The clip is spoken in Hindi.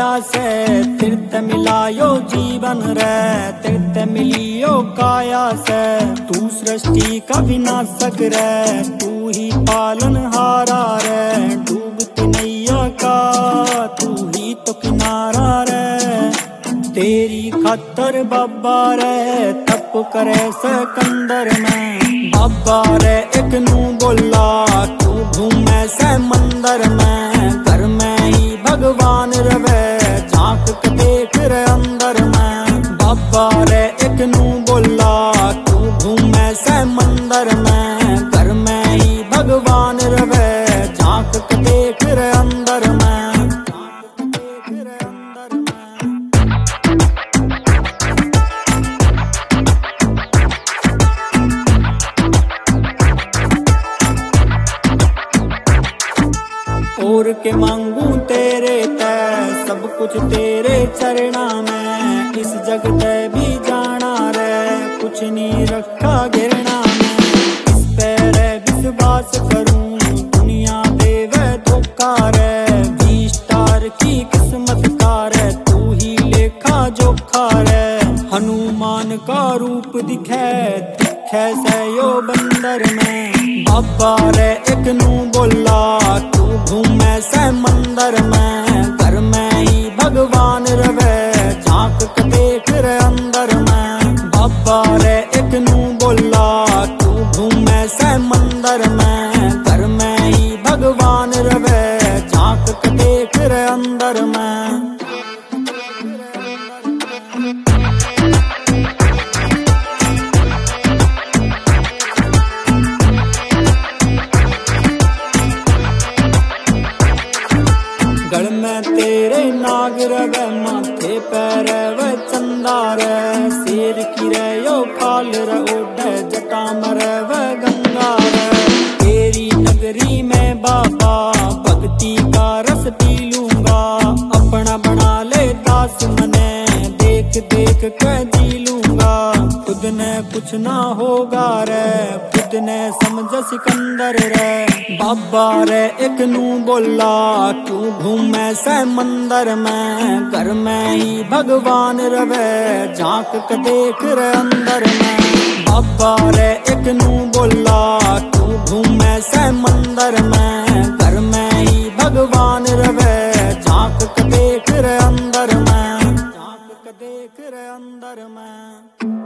माया से तीर्थ मिलायो जीवन रे, तीर्थ मिलियो काया से। तू सृष्टि का विनाशक रे, तू ही पालन हारा रे। डूबती नैया का तू ही तो किनारा रे। तेरी खातर बाबा रे तप करे सिकंदर में। बाबा रे एक नू बोला तू घूमे से मंदिर में। घर में ही भगवान रवे झांक के देख रे अंदर में। बाबा रे एक नू बोला तू घूमे से मंदिर में। घर में ही भगवान रवे झांक के देख रे अंदर में। और के मांगू तेरे ते सब कुछ तेरे चरणा में। इस जग ते भी जाना रे कुछ नहीं रखा गिरना में। इस पे रे विश्वास करूं दुनिया देवे धोखा रे। 20 स्टार की किस्मत का रे तू ही लेखा जोखा रे। हनुमान का रूप दिखे से यो बंदर में। बाबा रे एक नू बोला तू घूमे से मंदिर में। घर में ही भगवान रवे झांक के देख रे अंदर में। बाबा रे एक नू बोला तू घूमे से मंदिर में। घर में ही भगवान रवे झांक के देख रे अंदर में। गल में तेरे नाग रवे माथे पैर वे चंदा रे। शेर की रे यो काल रे ओढ़े जटा मरे वे गंगा रे। तेरी नगरी में बाबा भक्ति का रस पी लूंगा। अपना बना ले दास मने देख देख के जी लूंगा। खुद ने कुछ ना होगा रे खुद ने समझ सिकंदर रे। बाबा रे एक नू बोला तू घूमे से मंदिर में। घर में ही भगवान रवे झांक के देख रे अंदर में। बाबा रे एक नू बोला तू घूमे से मंदिर में। घर में ही भगवान रवे झांक के देख रे अंदर में। झांक के देख रे अंदर में।